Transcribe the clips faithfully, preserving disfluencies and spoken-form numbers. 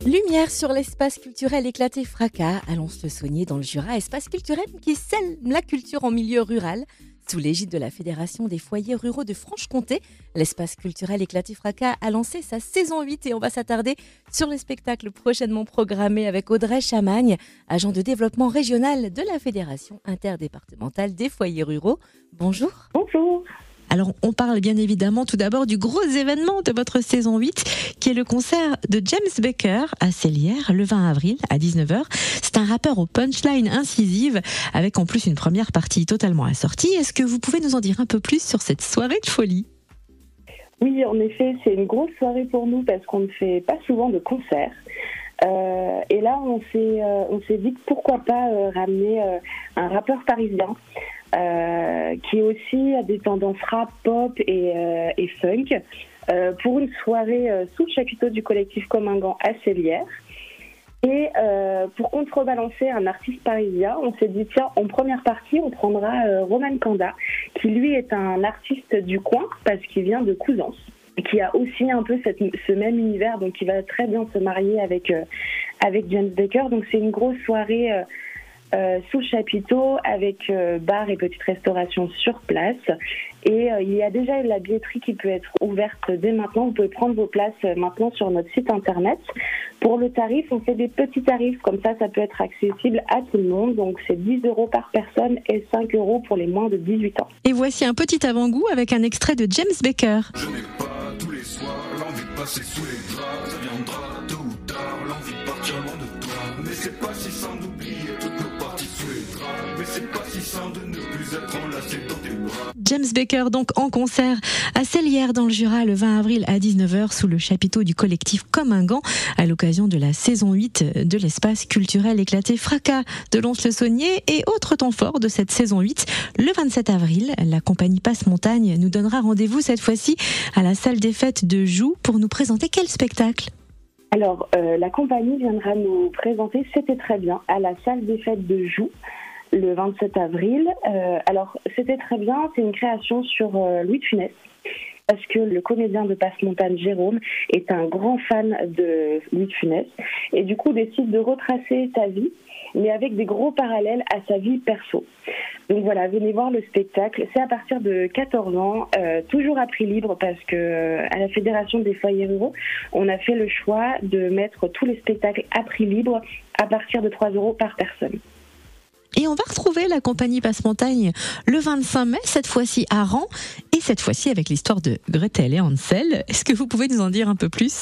Lumière sur l'espace culturel éclaté Fracas à Lons-le-Saunier dans le Jura, espace culturel qui scelle la culture en milieu rural. Sous l'égide de la Fédération des foyers ruraux de Franche-Comté, l'espace culturel éclaté Fracas a lancé sa saison huit et on va s'attarder sur les spectacles prochainement programmés avec Audrey Chamagne, agent de développement régional de la Fédération interdépartementale des foyers ruraux. Bonjour. Bonjour. Alors, on parle bien évidemment tout d'abord du gros événement de votre saison huit, qui est le concert de James Baker à Cellières, le vingt avril à dix-neuf heures. C'est un rappeur aux punchlines incisives, avec en plus une première partie totalement assortie. Est-ce que vous pouvez nous en dire un peu plus sur cette soirée de folie ? Oui, en effet, c'est une grosse soirée pour nous parce qu'on ne fait pas souvent de concerts. Euh, et là, on s'est, euh, on s'est dit que pourquoi pas euh, ramener euh, un rappeur parisien euh, qui aussi a des tendances rap, pop et, euh, et funk euh, pour une soirée euh, sous le chapiteau du collectif Comingan à Cellières. Et euh, pour contrebalancer un artiste parisien, on s'est dit tiens, en première partie, on prendra euh, Roman Kanda, qui lui est un artiste du coin parce qu'il vient de Couzens, qui a aussi un peu cette, ce même univers, donc qui va très bien se marier avec, euh, avec James Baker. Donc c'est une grosse soirée euh, euh, sous le chapiteau avec euh, bar et petite restauration sur place. Et euh, il y a déjà la billetterie qui peut être ouverte dès maintenant. Vous pouvez prendre vos places euh, maintenant sur notre site internet. Pour le tarif, on fait des petits tarifs, comme ça, ça peut être accessible à tout le monde. Donc c'est dix euros par personne et cinq euros pour les moins de dix-huit ans. Et voici un petit avant-goût avec un extrait de James Baker. Je n'ai pas tous les soirs l'envie de passer sous les draps. Ça viendra tôt ou tard, l'envie de partir loin de toi. Mais c'est pas si simple d'oublier toutes nos parties sous les draps. Mais c'est pas si simple de ne plus être enlacé dans tes bras. James Baker donc en concert à Cellières dans le Jura le vingt avril à dix-neuf heures sous le chapiteau du collectif Comingan à l'occasion de la saison huit de l'espace culturel éclaté Fracas de Lons-le-Saunier. Et autre temps fort de cette saison huit, le vingt-sept avril, la compagnie Passe-Montagne nous donnera rendez-vous cette fois-ci à la salle des fêtes de Joux pour nous présenter quel spectacle ? Alors, euh, la compagnie viendra nous présenter C'était très bien à la salle des fêtes de Joux le vingt-sept avril. Euh, alors, C'était très bien, c'est une création sur euh, Louis de Funès, parce que le comédien de Passe-Montagne, Jérôme, est un grand fan de Louis de Funès, et du coup décide de retracer sa vie, mais avec des gros parallèles à sa vie perso. Donc voilà, venez voir le spectacle. C'est à partir de quatorze ans, euh, toujours à prix libre, parce que euh, à la Fédération des foyers ruraux, on a fait le choix de mettre tous les spectacles à prix libre à partir de trois euros par personne. Et on va retrouver la compagnie Passe-Montagne le vingt-cinq mai, cette fois-ci à Rans, et cette fois-ci avec l'histoire de Gretel et Hansel. Est-ce que vous pouvez nous en dire un peu plus ?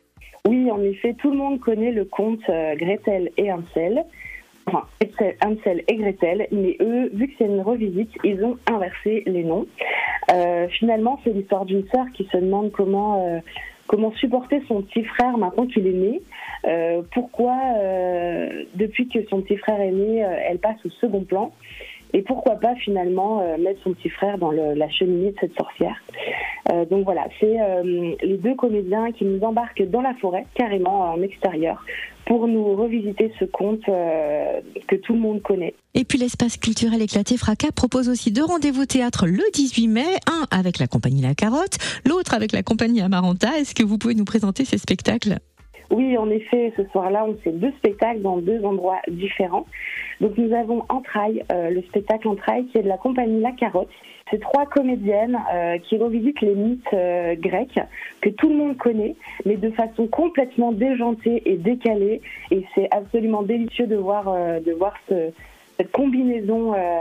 Oui, en effet, tout le monde connaît le conte euh, Gretel et Hansel. Enfin, Hansel et Gretel, mais eux, vu que c'est une revisite, ils ont inversé les noms. Euh, finalement, c'est l'histoire d'une sœur qui se demande comment... Euh, Comment supporter son petit frère maintenant qu'il est né ? euh, Pourquoi, euh, depuis que son petit frère est né, euh, elle passe au second plan ? Et pourquoi pas finalement euh, mettre son petit frère dans le, la cheminée de cette sorcière ? euh, Donc voilà, c'est euh, les deux comédiens qui nous embarquent dans la forêt, carrément en extérieur, pour nous revisiter ce conte euh, que tout le monde connaît. Et puis l'espace culturel éclaté Fracas propose aussi deux rendez-vous théâtre le dix-huit mai, un avec la compagnie La Carotte, l'autre avec la compagnie Amaranta. Est-ce que vous pouvez nous présenter ces spectacles ? Oui, en effet, ce soir-là, on fait deux spectacles dans deux endroits différents. Donc nous avons Entrailles, euh, le spectacle Entrailles, qui est de la compagnie La Carotte. C'est trois comédiennes euh, qui revisitent les mythes euh, grecs que tout le monde connaît, mais de façon complètement déjantée et décalée. Et c'est absolument délicieux de voir, euh, de voir ce, cette combinaison euh,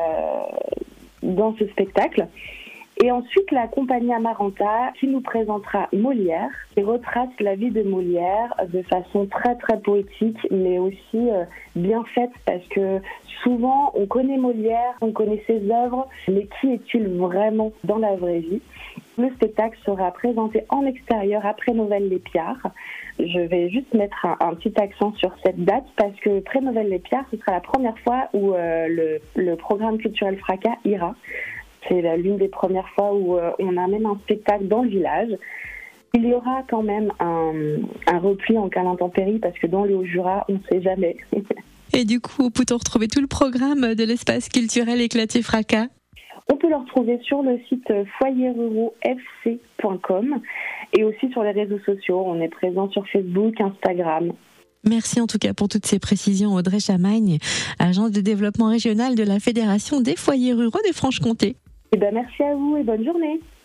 dans ce spectacle. Et ensuite, la compagnie Amaranta qui nous présentera Molière, qui retrace la vie de Molière de façon très très poétique, mais aussi euh, bien faite, parce que souvent on connaît Molière, on connaît ses œuvres, mais qui est-il vraiment dans la vraie vie ? Le spectacle sera présenté en extérieur après Noël-les-Piards. Je vais juste mettre un, un petit accent sur cette date, parce que pré-Noël-les-Piards, ce sera la première fois où euh, le, le programme culturel Fracas ira. C'est l'une des premières fois où euh, on amène un spectacle dans le village. Il y aura quand même un, un repli en cas d'intempérie, parce que dans le Haut-Jura, on ne sait jamais. Et du coup, peut-on retrouver tout le programme de l'espace culturel éclaté Fracas ? On peut le retrouver sur le site foyer ruraux f c point com et aussi sur les réseaux sociaux. On est présent sur Facebook, Instagram. Merci en tout cas pour toutes ces précisions, Audrey Chamagne, agence de développement régional de la Fédération des foyers ruraux de Franche-Comté. Eh ben, merci à vous et bonne journée.